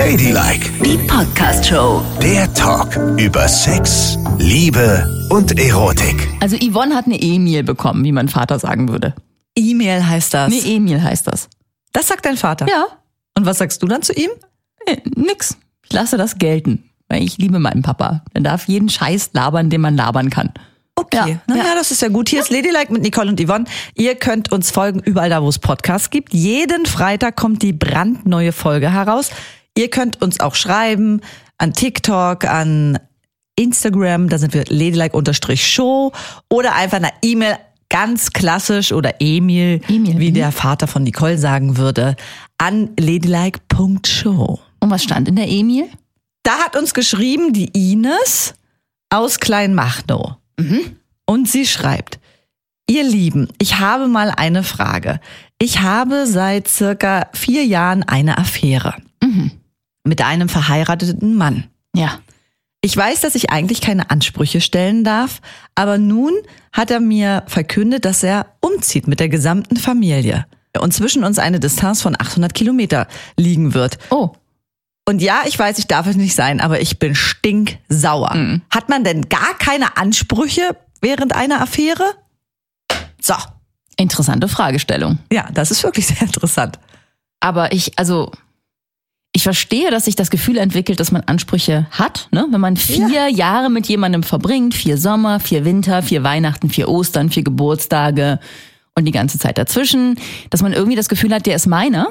Ladylike, Die Podcast-Show. der Talk über Sex, Liebe und Erotik. Also Yvonne hat eine E-Mail bekommen, wie mein Vater sagen würde. E-Mail heißt das. Eine E-Mail heißt das. Das sagt dein Vater? Ja. Und was sagst du dann zu ihm? Nix. Ich lasse das gelten, weil ich liebe meinen Papa. Der darf jeden Scheiß labern, den man labern kann. Okay, naja, das ist ja gut. Hier ist Ladylike mit Nicole und Yvonne. Ihr könnt uns folgen überall da, wo es Podcasts gibt. Jeden Freitag kommt die brandneue Folge heraus. Ihr könnt uns auch schreiben an TikTok, an Instagram, da sind wir ladylike_show oder einfach eine E-Mail, ganz klassisch, oder Emil, wie der Vater von Nicole sagen würde, an ladylike.show. Und was stand in der E-Mail? Da hat uns geschrieben die Ines aus Kleinmachnow. Und sie schreibt: Ihr Lieben, ich habe mal eine Frage. Ich habe seit circa 4 Jahren eine Affäre mit einem verheirateten Mann. Ja. Ich weiß, dass ich eigentlich keine Ansprüche stellen darf, aber nun hat er mir verkündet, dass er umzieht mit der gesamten Familie und zwischen uns eine Distanz von 800 Kilometer liegen wird. Oh. Und ja, ich weiß, ich darf es nicht sein, aber ich bin stinksauer. Hat man denn gar keine Ansprüche während einer Affäre? So. Interessante Fragestellung. Ja, das ist wirklich sehr interessant. Aber ich verstehe, dass sich das Gefühl entwickelt, dass man Ansprüche hat, ne? Wenn man 4 Jahre mit jemandem verbringt, 4 Sommer, 4 Winter, 4 Weihnachten, 4 Ostern, 4 Geburtstage und die ganze Zeit dazwischen, dass man irgendwie das Gefühl hat, der ist meiner.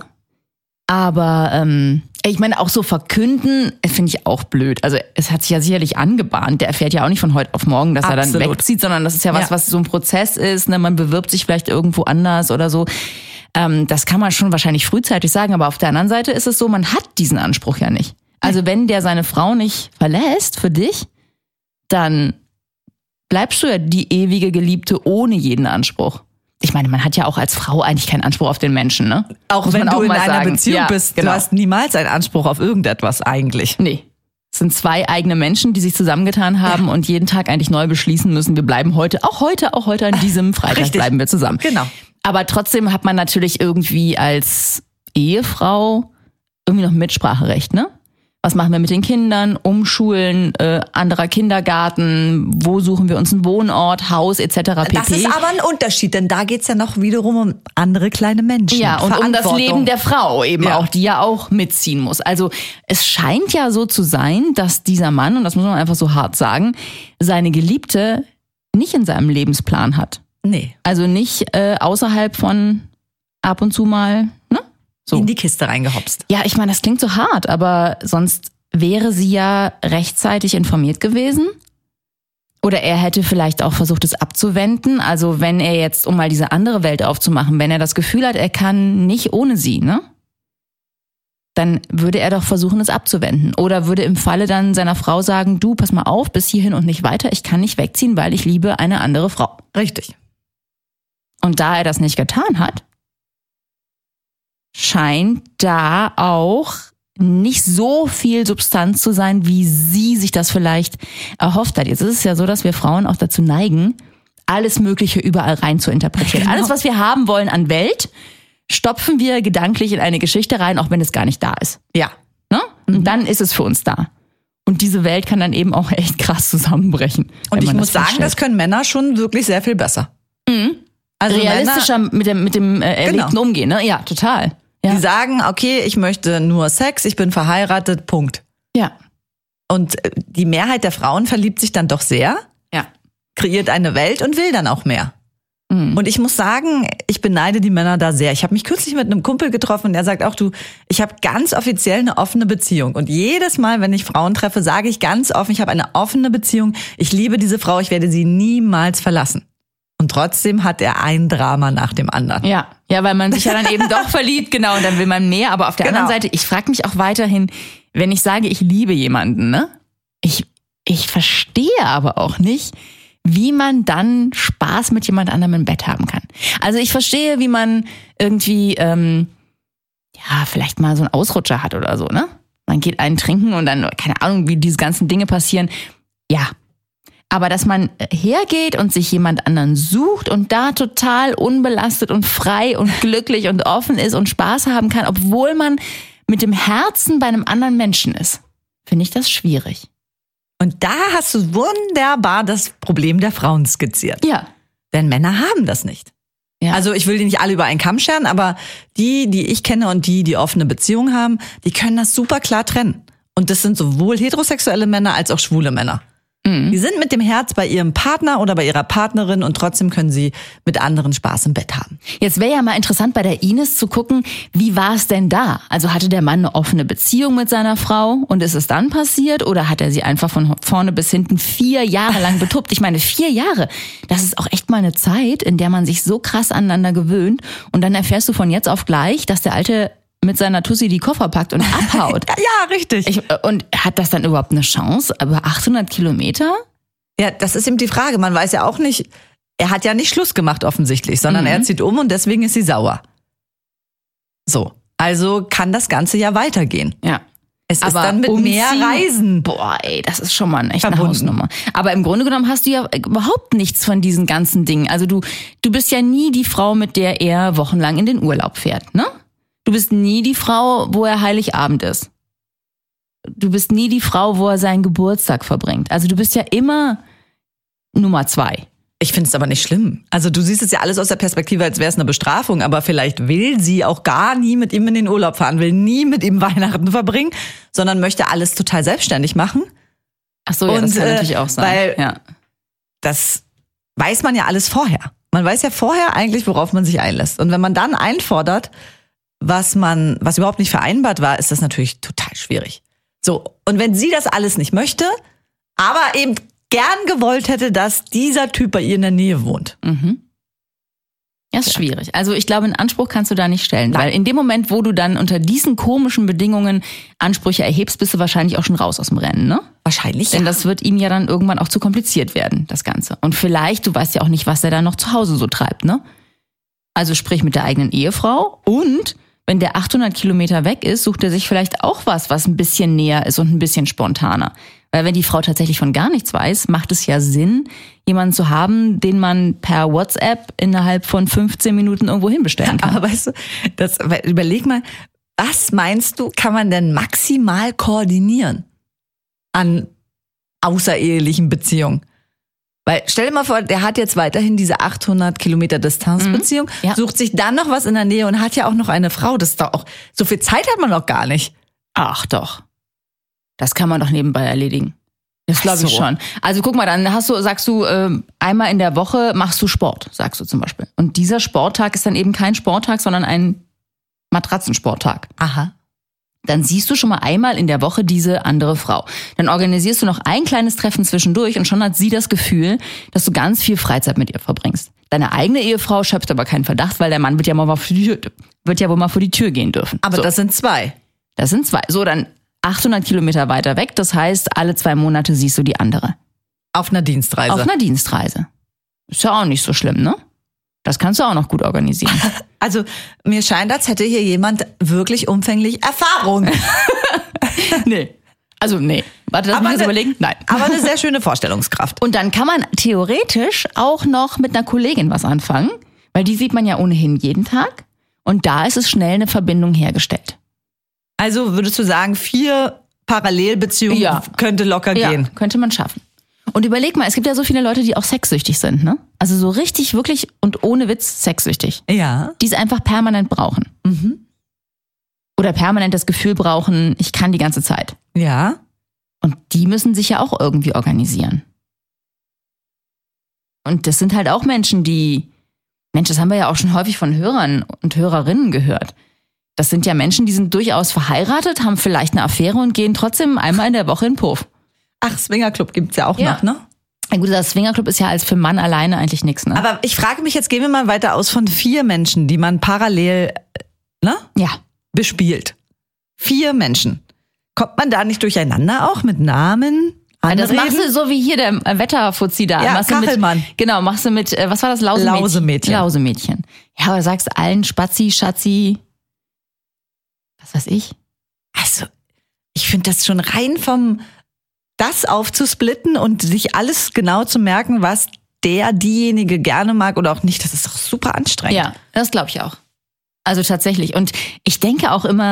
Aber ich meine, auch so verkünden, finde ich auch blöd. Also es hat sich ja sicherlich angebahnt. Der erfährt ja auch nicht von heute auf morgen, dass er dann wegzieht, sondern das ist ja was so ein Prozess ist. Ne? Man bewirbt sich vielleicht irgendwo anders oder so. Das kann man schon wahrscheinlich frühzeitig sagen. Aber auf der anderen Seite ist es so, man hat diesen Anspruch ja nicht. Also wenn der seine Frau nicht verlässt für dich, dann bleibst du ja die ewige Geliebte ohne jeden Anspruch. Ich meine, man hat ja auch als Frau eigentlich keinen Anspruch auf den Menschen, ne? Auch wenn du in einer Beziehung bist, genau. Du hast niemals einen Anspruch auf irgendetwas eigentlich. Nee. Es sind 2 eigene Menschen, die sich zusammengetan haben und jeden Tag eigentlich neu beschließen müssen, wir bleiben heute an diesem Freitag bleiben wir zusammen. Genau. Aber trotzdem hat man natürlich irgendwie als Ehefrau irgendwie noch Mitspracherecht, ne? Was machen wir mit den Kindern? Umschulen, anderer Kindergarten, wo suchen wir uns einen Wohnort, Haus etc. pp. Das ist aber ein Unterschied, denn da geht's ja noch wiederum um andere kleine Menschen. Ja, und um das Leben der Frau eben auch, die ja auch mitziehen muss. Also es scheint ja so zu sein, dass dieser Mann, und das muss man einfach so hart sagen, seine Geliebte nicht in seinem Lebensplan hat. Nee. Also nicht außerhalb von ab und zu mal, ne? So. In die Kiste reingehopst. Ja, ich meine, das klingt so hart, aber sonst wäre sie ja rechtzeitig informiert gewesen. Oder er hätte vielleicht auch versucht, es abzuwenden. Also wenn er jetzt, um mal diese andere Welt aufzumachen, wenn er das Gefühl hat, er kann nicht ohne sie, ne? Dann würde er doch versuchen, es abzuwenden. Oder würde im Falle dann seiner Frau sagen, du, pass mal auf, bis hierhin und nicht weiter, ich kann nicht wegziehen, weil ich liebe eine andere Frau. Richtig. Und da er das nicht getan hat, scheint da auch nicht so viel Substanz zu sein, wie sie sich das vielleicht erhofft hat. Jetzt ist es ja so, dass wir Frauen auch dazu neigen, alles Mögliche überall rein zu interpretieren. Genau. Alles, was wir haben wollen an Welt, stopfen wir gedanklich in eine Geschichte rein, auch wenn es gar nicht da ist. Ja. Ne? Und dann ist es für uns da. Und diese Welt kann dann eben auch echt krass zusammenbrechen. Und ich muss sagen, das können Männer schon wirklich sehr viel besser. Also realistischer mit dem Erlebten umgehen, ne? Ja, total. Ja. Die sagen, okay, ich möchte nur Sex, ich bin verheiratet, Punkt. Ja. Und die Mehrheit der Frauen verliebt sich dann doch sehr, kreiert eine Welt und will dann auch mehr. Und ich muss sagen, ich beneide die Männer da sehr. Ich habe mich kürzlich mit einem Kumpel getroffen und der sagt auch, ich habe ganz offiziell eine offene Beziehung. Und jedes Mal, wenn ich Frauen treffe, sage ich ganz offen, ich habe eine offene Beziehung. Ich liebe diese Frau, ich werde sie niemals verlassen. Und trotzdem hat er ein Drama nach dem anderen. Ja, weil man sich ja dann eben doch verliebt, genau, und dann will man mehr. Aber auf der anderen Seite, ich frage mich auch weiterhin, wenn ich sage, ich liebe jemanden, ne? Ich verstehe aber auch nicht, wie man dann Spaß mit jemand anderem im Bett haben kann. Also ich verstehe, wie man irgendwie, vielleicht mal so einen Ausrutscher hat oder so, ne? Man geht einen trinken und dann, keine Ahnung, wie diese ganzen Dinge passieren. Ja. Aber dass man hergeht und sich jemand anderen sucht und da total unbelastet und frei und glücklich und offen ist und Spaß haben kann, obwohl man mit dem Herzen bei einem anderen Menschen ist, finde ich das schwierig. Und da hast du wunderbar das Problem der Frauen skizziert. Ja. Denn Männer haben das nicht. Ja. Also ich will die nicht alle über einen Kamm scheren, aber die ich kenne und die offene Beziehungen haben, die können das super klar trennen. Und das sind sowohl heterosexuelle Männer als auch schwule Männer. Die sind mit dem Herz bei ihrem Partner oder bei ihrer Partnerin und trotzdem können sie mit anderen Spaß im Bett haben. Jetzt wäre ja mal interessant bei der Ines zu gucken, wie war es denn da? Also hatte der Mann eine offene Beziehung mit seiner Frau und ist es dann passiert oder hat er sie einfach von vorne bis hinten 4 Jahre lang betuppt? Ich meine, 4 Jahre, das ist auch echt mal eine Zeit, in der man sich so krass aneinander gewöhnt und dann erfährst du von jetzt auf gleich, dass der Alte mit seiner Tussi die Koffer packt und abhaut. Ja, richtig. Und hat das dann überhaupt eine Chance? Aber 800 Kilometer? Ja, das ist eben die Frage. Man weiß ja auch nicht, er hat ja nicht Schluss gemacht offensichtlich, sondern er zieht um und deswegen ist sie sauer. So, also kann das Ganze ja weitergehen. Ja. Es ist dann mit mehr Reisen. Boah, ey, das ist schon mal echt eine Verbunden. Hausnummer. Aber im Grunde genommen hast du ja überhaupt nichts von diesen ganzen Dingen. Also du bist ja nie die Frau, mit der er wochenlang in den Urlaub fährt, ne? Du bist nie die Frau, wo er Heiligabend ist. Du bist nie die Frau, wo er seinen Geburtstag verbringt. Also du bist ja immer Nummer 2. Ich finde es aber nicht schlimm. Also du siehst es ja alles aus der Perspektive, als wäre es eine Bestrafung, aber vielleicht will sie auch gar nie mit ihm in den Urlaub fahren, will nie mit ihm Weihnachten verbringen, sondern möchte alles total selbstständig machen. Ach so, ja, das kann natürlich auch sein. Weil ja. das weiß man ja alles vorher. Man weiß ja vorher eigentlich, worauf man sich einlässt. Und wenn man dann einfordert, was überhaupt nicht vereinbart war, ist das natürlich total schwierig. So, und wenn sie das alles nicht möchte, aber eben gern gewollt hätte, dass dieser Typ bei ihr in der Nähe wohnt. Das ist schwierig. Also ich glaube, einen Anspruch kannst du da nicht stellen. Weil in dem Moment, wo du dann unter diesen komischen Bedingungen Ansprüche erhebst, bist du wahrscheinlich auch schon raus aus dem Rennen, ne? Wahrscheinlich, Denn das wird ihm ja dann irgendwann auch zu kompliziert werden, das Ganze. Und vielleicht, du weißt ja auch nicht, was er da noch zu Hause so treibt, ne? Also sprich mit der eigenen Ehefrau und wenn der 800 Kilometer weg ist, sucht er sich vielleicht auch was ein bisschen näher ist und ein bisschen spontaner. Weil wenn die Frau tatsächlich von gar nichts weiß, macht es ja Sinn, jemanden zu haben, den man per WhatsApp innerhalb von 15 Minuten irgendwo hinbestellen kann. Aber weißt du, überleg mal, was meinst du, kann man denn maximal koordinieren an außerehelichen Beziehungen? Weil stell dir mal vor, der hat jetzt weiterhin diese 800 Kilometer Distanzbeziehung, sucht sich dann noch was in der Nähe und hat ja auch noch eine Frau. Das ist doch auch, so viel Zeit hat man doch gar nicht. Ach doch. Das kann man doch nebenbei erledigen. Das glaube ich schon. Also guck mal, dann sagst du, einmal in der Woche machst du Sport, sagst du zum Beispiel. Und dieser Sporttag ist dann eben kein Sporttag, sondern ein Matratzensporttag. Aha. Dann siehst du schon mal einmal in der Woche diese andere Frau. Dann organisierst du noch ein kleines Treffen zwischendurch und schon hat sie das Gefühl, dass du ganz viel Freizeit mit ihr verbringst. Deine eigene Ehefrau schöpft aber keinen Verdacht, weil der Mann wird ja wohl mal vor die Tür gehen dürfen. Aber so. Das sind 2. Das sind 2. So, dann 800 Kilometer weiter weg. Das heißt, alle 2 Monate siehst du die andere. Auf einer Dienstreise. Auf einer Dienstreise. Ist ja auch nicht so schlimm, ne? Das kannst du auch noch gut organisieren. Also mir scheint, als hätte hier jemand wirklich umfänglich Erfahrung. Nee. Also nee. Warte, lass mich das überlegen. Nein. Aber eine sehr schöne Vorstellungskraft. Und dann kann man theoretisch auch noch mit einer Kollegin was anfangen, weil die sieht man ja ohnehin jeden Tag. Und da ist es schnell eine Verbindung hergestellt. Also würdest du sagen, 4 Parallelbeziehungen könnte locker gehen? Ja, könnte man schaffen. Und überleg mal, es gibt ja so viele Leute, die auch sexsüchtig sind, ne? Also so richtig, wirklich und ohne Witz sexsüchtig. Ja. Die es einfach permanent brauchen. Oder permanent das Gefühl brauchen, ich kann die ganze Zeit. Ja. Und die müssen sich ja auch irgendwie organisieren. Und das sind halt auch Menschen, das haben wir ja auch schon häufig von Hörern und Hörerinnen gehört. Das sind ja Menschen, die sind durchaus verheiratet, haben vielleicht eine Affäre und gehen trotzdem einmal in der Woche in den Puff. Ach, Swingerclub gibt's ja auch noch, ne? Ja, gut, das Swingerclub ist ja als für Mann alleine eigentlich nichts, ne? Aber ich frage mich, jetzt gehen wir mal weiter aus von 4 Menschen, die man parallel, bespielt. 4 Menschen. Kommt man da nicht durcheinander auch mit Namen? Das machst du so wie hier der Wetterfuzzi da. Ja, Kachelmann. Machst du mit, was war das? Lausemädchen. Ja, aber sagst allen Spazi, Schatzi, was weiß ich. Also, ich finde das schon rein das aufzusplitten und sich alles genau zu merken, was diejenige gerne mag oder auch nicht, das ist doch super anstrengend. Ja, das glaube ich auch. Also tatsächlich. Und ich denke auch immer,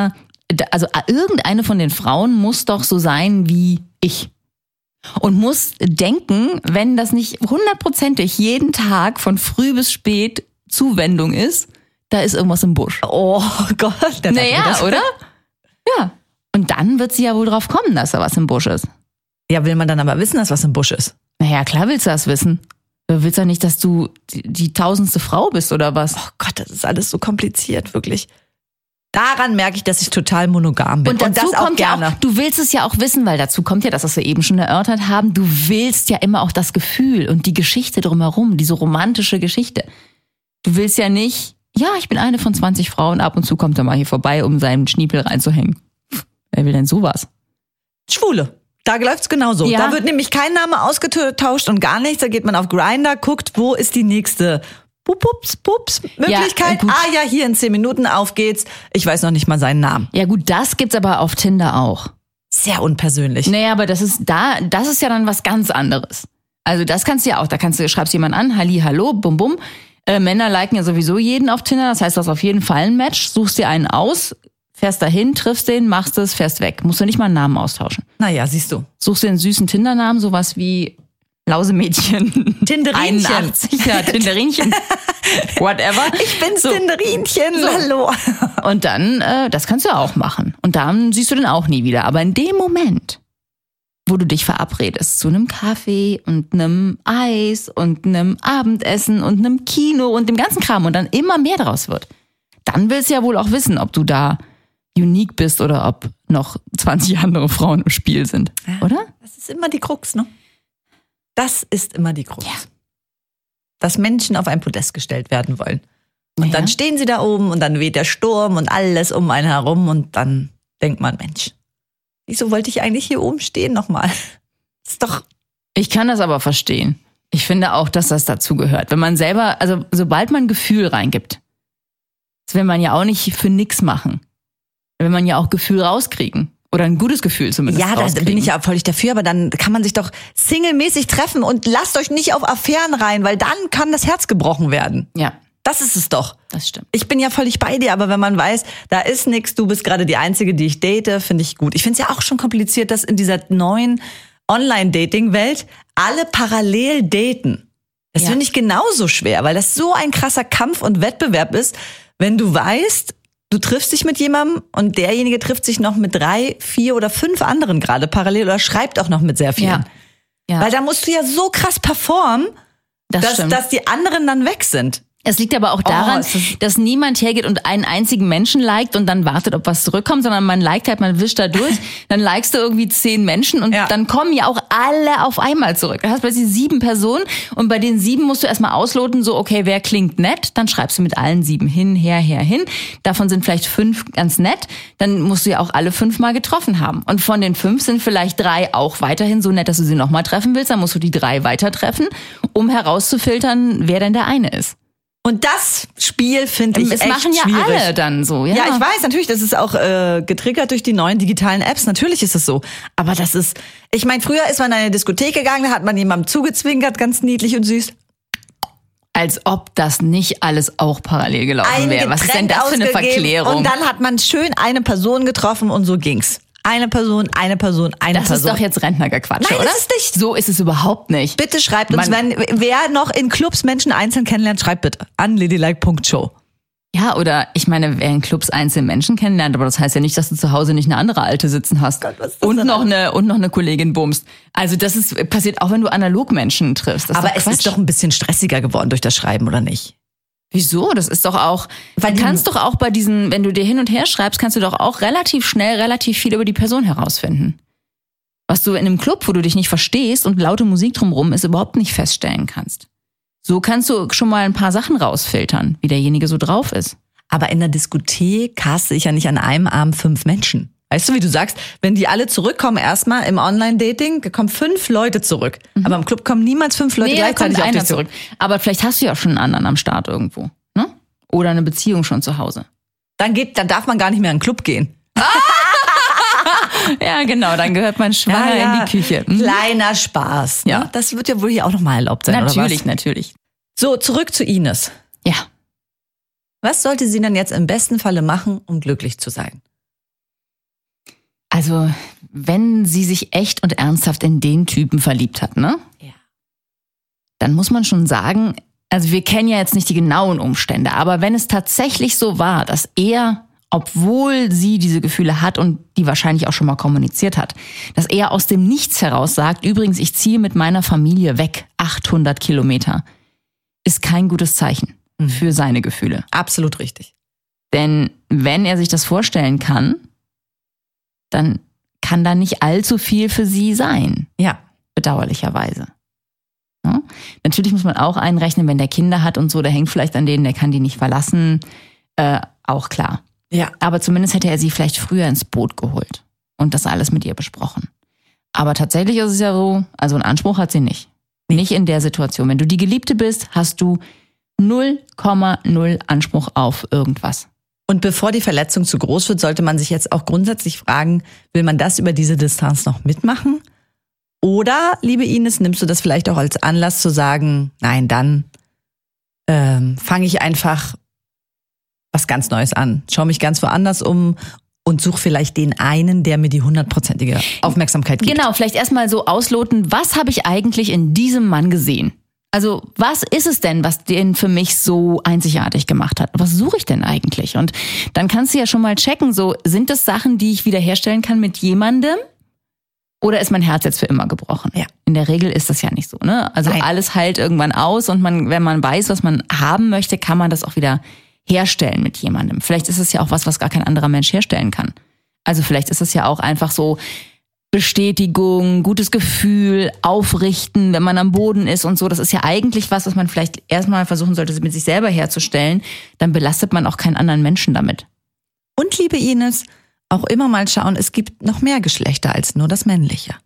also irgendeine von den Frauen muss doch so sein wie ich. Und muss denken, wenn das nicht 100%ig jeden Tag von früh bis spät Zuwendung ist, da ist irgendwas im Busch. Oh Gott. Naja, oder? Ja. Und dann wird sie ja wohl drauf kommen, dass da was im Busch ist. Ja, will man dann aber wissen, dass was im Busch ist? Naja, klar willst du das wissen. Du willst ja nicht, dass du die 1000. Frau bist oder was? Oh Gott, das ist alles so kompliziert, wirklich. Daran merke ich, dass ich total monogam bin. Und dazu das auch kommt gerne. ja auch, du willst es ja auch wissen, weil dazu kommt ja das, was wir eben schon erörtert haben, du willst ja immer auch das Gefühl und die Geschichte drumherum, diese romantische Geschichte. Du willst ja nicht, ja, ich bin eine von 20 Frauen, ab und zu kommt er mal hier vorbei, um seinen Schniepel reinzuhängen. Wer will denn sowas? Schwule. Da läuft's genauso. Ja. Da wird nämlich kein Name ausgetauscht und gar nichts. Da geht man auf Grindr, guckt, wo ist die nächste Pups, Möglichkeit. gut. Ja, hier in 10 Minuten, auf geht's. Ich weiß noch nicht mal seinen Namen. Ja gut, das gibt's aber auf Tinder auch. Sehr unpersönlich. Naja, aber das ist ja dann was ganz anderes. Also das kannst du ja auch, schreibst jemand an, Halli, hallo, bum bum. Männer liken ja sowieso jeden auf Tinder, das heißt, du hast auf jeden Fall ein Match, suchst dir einen aus, fährst dahin, triffst den, machst es, fährst weg. Musst du nicht mal einen Namen austauschen. Naja, siehst du. Suchst dir einen süßen Tinder-Namen, sowas wie Lausemädchen. Tinderinchen. 81, ja, Tinderinchen. Whatever. Ich bin's, Tinderinchen, hallo. Und dann, das kannst du ja auch machen. Und dann siehst du den auch nie wieder. Aber in dem Moment, wo du dich verabredest zu einem Kaffee und einem Eis und einem Abendessen und einem Kino und dem ganzen Kram und dann immer mehr draus wird, dann willst du ja wohl auch wissen, ob du da unique bist oder ob noch 20 andere Frauen im Spiel sind, oder? Das ist immer die Krux, ne? Das ist immer die Krux. Ja. Dass Menschen auf ein Podest gestellt werden wollen. Und Ja. dann stehen sie da oben und dann weht der Sturm und alles um einen herum und dann denkt man, Mensch, wieso wollte ich eigentlich hier oben stehen nochmal? Ist doch... Ich kann das aber verstehen. Ich finde auch, dass das dazu gehört. Wenn man selber, also sobald man Gefühl reingibt, das will man ja auch nicht für nix machen. Da will man ja auch Gefühl rauskriegen. Oder ein gutes Gefühl zumindest Ja, da rauskriegen. bin ich ja völlig dafür, aber dann kann man sich doch singlemäßig treffen und lasst euch nicht auf Affären rein, weil dann kann das Herz gebrochen werden. Ja, Das ist es doch. das stimmt. Ich bin ja völlig bei dir, aber wenn man weiß, da ist nix, du bist gerade die Einzige, die ich date, finde ich gut. Ich finde es ja auch schon kompliziert, dass in dieser neuen Online-Dating-Welt alle parallel daten. Das Ja. finde ich genauso schwer, weil das so ein krasser Kampf und Wettbewerb ist, wenn du weißt, du triffst dich mit jemandem und derjenige trifft sich noch mit 3, 4 oder 5 anderen gerade parallel oder schreibt auch noch mit sehr vielen. Ja. Ja, Weil da musst du ja so krass performen, das stimmt. dass die anderen dann weg sind. Es liegt aber auch daran, es ist- dass niemand hergeht und einen einzigen Menschen liked und dann wartet, ob was zurückkommt, sondern man liked halt, man wischt da durch, dann likest du irgendwie 10 Menschen und Ja. dann kommen ja auch alle auf einmal zurück. Du hast plötzlich 7 Personen und bei den 7 musst du erstmal ausloten, so okay, wer klingt nett, dann schreibst du mit allen 7 hin. Davon sind vielleicht 5 ganz nett, dann musst du ja auch alle 5 mal getroffen haben. Und von den 5 sind vielleicht 3 auch weiterhin so nett, dass du sie nochmal treffen willst, dann musst du die 3 weiter treffen, um herauszufiltern, wer denn der eine ist. Und das Spiel finde ich Es echt machen ja schwierig. alle dann so, ja. Ja, ich weiß, natürlich, das ist auch getriggert durch die neuen digitalen Apps. Natürlich ist es so. Aber das ist, ich meine, früher ist man in eine Diskothek gegangen, da hat man jemandem zugezwinkert, ganz niedlich und süß. Als ob das nicht alles auch parallel gelaufen Ein wäre. Was ist denn Getränk das für eine ausgegeben Verklärung? Und dann hat man schön eine Person getroffen und so ging's. Eine Person, eine Person, eine das Person. ist doch jetzt Rentnergequatsche, Nein, oder? ist es nicht. So ist es überhaupt nicht. Bitte schreibt uns, Man- wer noch in Clubs Menschen einzeln kennenlernt, schreibt bitte an ladylike.show. Ja, oder ich meine, wer in Clubs einzelne Menschen kennenlernt, aber das heißt ja nicht, dass du zu Hause nicht eine andere Alte sitzen hast. Gott, was ist das und denn? noch eine Kollegin bummst. Also das ist passiert auch, wenn du analog Menschen triffst. Das ist Aber doch es Quatsch. ist doch ein bisschen stressiger geworden durch das Schreiben, oder nicht? Wieso? Das ist doch auch, Weil du kannst doch auch bei diesen, wenn du dir hin und her schreibst, kannst du doch auch relativ schnell relativ viel über die Person herausfinden. Was du in einem Club, wo du dich nicht verstehst und laute Musik drumherum ist, überhaupt nicht feststellen kannst. So kannst du schon mal ein paar Sachen rausfiltern, wie derjenige so drauf ist. Aber in der Diskothek caste ich ja nicht an einem Abend 5 Menschen. Weißt du, wie du sagst, wenn die alle zurückkommen erstmal im Online-Dating, da kommen 5 Leute zurück. Aber im Club kommen niemals 5 Leute Nee, da gleichzeitig kommt auf dich einer zurück. zurück. Aber vielleicht hast du ja schon einen anderen am Start irgendwo, ne? Oder eine Beziehung schon zu Hause. Dann darf man gar nicht mehr in den Club gehen. Ja, genau, dann gehört man schwanger in die Küche. Mhm. Kleiner Spaß. Ne? Ja. Das wird ja wohl hier auch nochmal erlaubt sein, oder Natürlich, was? natürlich. So, zurück zu Ines. Ja. Was sollte sie dann jetzt im besten Falle machen, um glücklich zu sein? Also, wenn sie sich echt und ernsthaft in den Typen verliebt hat, ne? Ja. Dann muss man schon sagen, also wir kennen ja jetzt nicht die genauen Umstände, aber wenn es tatsächlich so war, dass er, obwohl sie diese Gefühle hat und die wahrscheinlich auch schon mal kommuniziert hat, dass er aus dem Nichts heraus sagt, übrigens, ich ziehe mit meiner Familie weg, 800 Kilometer, ist kein gutes Zeichen für seine Gefühle. Absolut richtig. Denn wenn er sich das vorstellen kann, dann kann da nicht allzu viel für sie sein. Ja. Bedauerlicherweise. Ja? Natürlich muss man auch einrechnen, wenn der Kinder hat und so, der hängt vielleicht an denen, der kann die nicht verlassen. Auch klar. Ja. Aber zumindest hätte er sie vielleicht früher ins Boot geholt und das alles mit ihr besprochen. Aber tatsächlich ist es ja so, also einen Anspruch hat sie nicht. Nicht in der Situation. Wenn du die Geliebte bist, hast du 0,0 Anspruch auf irgendwas. Und bevor die Verletzung zu groß wird, sollte man sich jetzt auch grundsätzlich fragen, will man das über diese Distanz noch mitmachen? Oder, liebe Ines, nimmst du das vielleicht auch als Anlass zu sagen, nein, dann fange ich einfach was ganz Neues an. Schau mich ganz woanders um und such vielleicht den einen, der mir die 100%ige Aufmerksamkeit gibt. Genau, vielleicht erstmal so ausloten, was habe ich eigentlich in diesem Mann gesehen? Also was ist es denn, was den für mich so einzigartig gemacht hat? Was suche ich denn eigentlich? Und dann kannst du ja schon mal checken, so sind das Sachen, die ich wiederherstellen kann mit jemandem? Oder ist mein Herz jetzt für immer gebrochen? Ja. In der Regel ist das ja nicht so, ne? Also Nein. Alles heilt irgendwann aus und wenn man weiß, was man haben möchte, kann man das auch wieder herstellen mit jemandem. Vielleicht ist es ja auch was gar kein anderer Mensch herstellen kann. Also vielleicht ist es ja auch einfach so Bestätigung, gutes Gefühl, aufrichten, wenn man am Boden ist und so. Das ist ja eigentlich was man vielleicht erstmal versuchen sollte, mit sich selber herzustellen. Dann belastet man auch keinen anderen Menschen damit. Und liebe Ines, auch immer mal schauen, es gibt noch mehr Geschlechter als nur das männliche.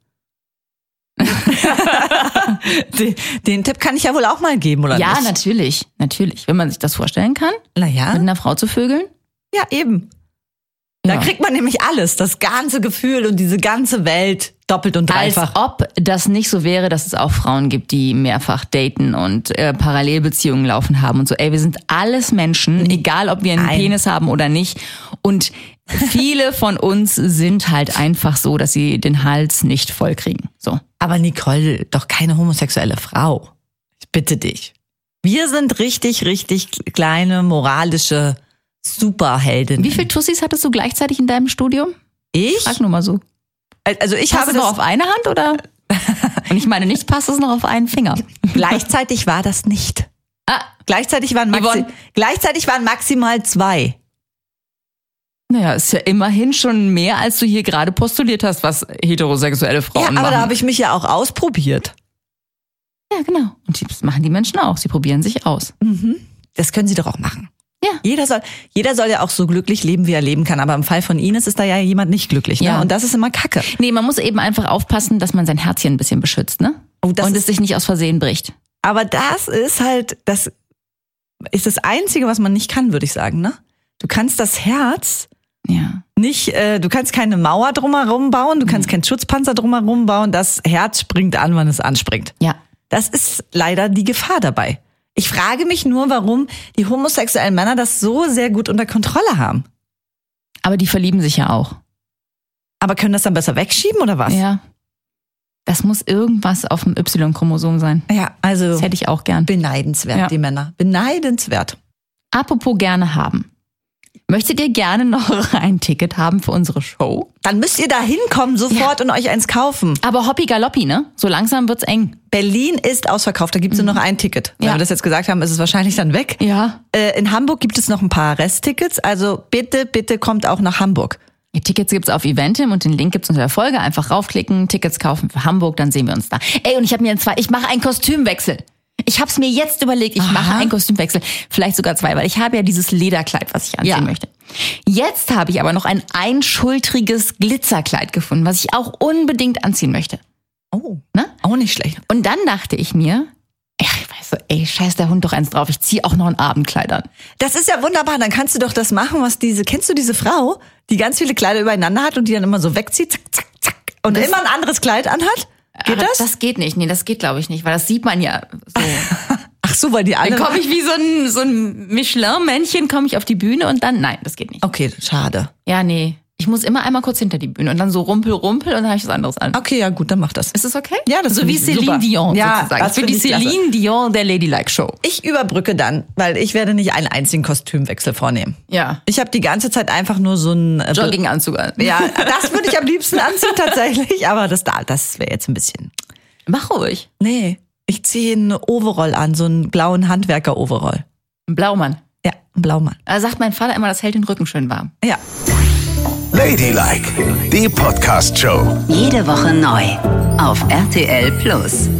Den Tipp kann ich ja wohl auch mal geben, oder Ja, nicht? natürlich. Wenn man sich das vorstellen kann, Naja. mit einer Frau zu vögeln. Ja, eben. Da Ja. kriegt man nämlich alles, das ganze Gefühl und diese ganze Welt doppelt und dreifach. Als ob das nicht so wäre, dass es auch Frauen gibt, die mehrfach daten und Parallelbeziehungen laufen haben und so. Ey, wir sind alles Menschen, egal ob wir einen Nein. Penis haben oder nicht. Und viele von uns sind halt einfach so, dass sie den Hals nicht voll kriegen. So. Aber Nicole, doch keine homosexuelle Frau. Ich bitte dich. Wir sind richtig, richtig kleine, moralische Superheldinnen. Wie viele Tussis hattest du gleichzeitig in deinem Studium? Ich? Frag nur mal so. Also ich Passt habe es noch das, auf eine Hand oder? Und ich meine nicht, passt es noch auf einen Finger? gleichzeitig war das nicht. Ah, Gleichzeitig waren maximal 2. naja, ist ja immerhin schon mehr, als du hier gerade postuliert hast, was heterosexuelle Frauen Ja, aber machen. da habe ich mich ja auch ausprobiert. Ja, genau. Und das machen die Menschen auch. Sie probieren sich aus. Das können sie doch auch machen. Ja. Jeder soll ja auch so glücklich leben, wie er leben kann. Aber im Fall von Ines ist da ja jemand nicht glücklich. Ne? Ja. Und das ist immer Kacke. Nee, man muss eben einfach aufpassen, dass man sein Herzchen ein bisschen beschützt, ne? Oh, das und ist- es sich nicht aus Versehen bricht. Aber das ist das Einzige, was man nicht kann, würde ich sagen. Ne? Du kannst das Herz Ja. nicht, du kannst keine Mauer drumherum bauen, du kannst keinen Schutzpanzer drumherum bauen. Das Herz springt an, wann es anspringt. Ja. Das ist leider die Gefahr dabei. Ich frage mich nur, warum die homosexuellen Männer das so sehr gut unter Kontrolle haben. Aber die verlieben sich ja auch. Aber können das dann besser wegschieben oder was? Ja. Das muss irgendwas auf dem Y-Chromosom sein. Ja, also Das hätte ich auch gern. beneidenswert, Ja. die Männer. Beneidenswert. Apropos gerne haben. Möchtet ihr gerne noch ein Ticket haben für unsere Show? Dann müsst ihr da hinkommen sofort und euch eins kaufen. Aber Hoppi Galoppi, ne? So langsam wird's eng. Berlin ist ausverkauft, da gibt es nur noch ein Ticket. Wenn Ja. wir das jetzt gesagt haben, ist es wahrscheinlich dann weg. Ja. In Hamburg gibt es noch ein paar Resttickets, also bitte kommt auch nach Hamburg. Die Tickets gibt's auf Eventim und den Link gibt's unter der Folge. Einfach raufklicken, Tickets kaufen für Hamburg, dann sehen wir uns da. Ey, und ich mache einen Kostümwechsel. Ich hab's mir jetzt überlegt, ich mache einen Kostümwechsel. Vielleicht sogar 2, weil ich habe ja dieses Lederkleid, was ich anziehen Ja. möchte. Jetzt habe ich aber noch ein einschultriges Glitzerkleid gefunden, was ich auch unbedingt anziehen möchte. Oh, Ne? auch nicht schlecht. Und dann dachte ich mir, scheiß der Hund doch eins drauf, ich ziehe auch noch ein Abendkleid an. Das ist ja wunderbar, dann kannst du doch das machen, kennst du diese Frau, die ganz viele Kleider übereinander hat und die dann immer so wegzieht, zack, zack, zack, und Das- immer ein anderes Kleid anhat? Geht Aber das? Das geht nicht. Nee, das geht glaube ich nicht, weil das sieht man ja so. Ach so, weil die alle... Dann komme ich wie so ein Michelin-Männchen, komme ich auf die Bühne und dann, nein, das geht nicht. Okay, schade. Ja, nee. Ich muss immer einmal kurz hinter die Bühne und dann so rumpel und dann habe ich was anderes an. Okay, ja gut, dann mach das. Ist das okay? Ja, das so finde wie ich Celine super. Dion Ja, sozusagen. das Für die finde ich klasse. Celine Dion der Ladylike Show. Ich überbrücke dann, weil ich werde nicht einen einzigen Kostümwechsel vornehmen. Ja. Ich habe die ganze Zeit einfach nur so ein Jogginganzug an. Ja, das würde ich am liebsten anziehen tatsächlich, aber das wäre jetzt ein bisschen. Mach ruhig. Nee, ich ziehe einen Overall an, so einen blauen Handwerker-Overall. Ein Blaumann. Ja, ein Blaumann. Da sagt mein Vater immer, das hält den Rücken schön warm. Ja. Ladylike, die Podcast-Show. Jede Woche neu auf RTL Plus.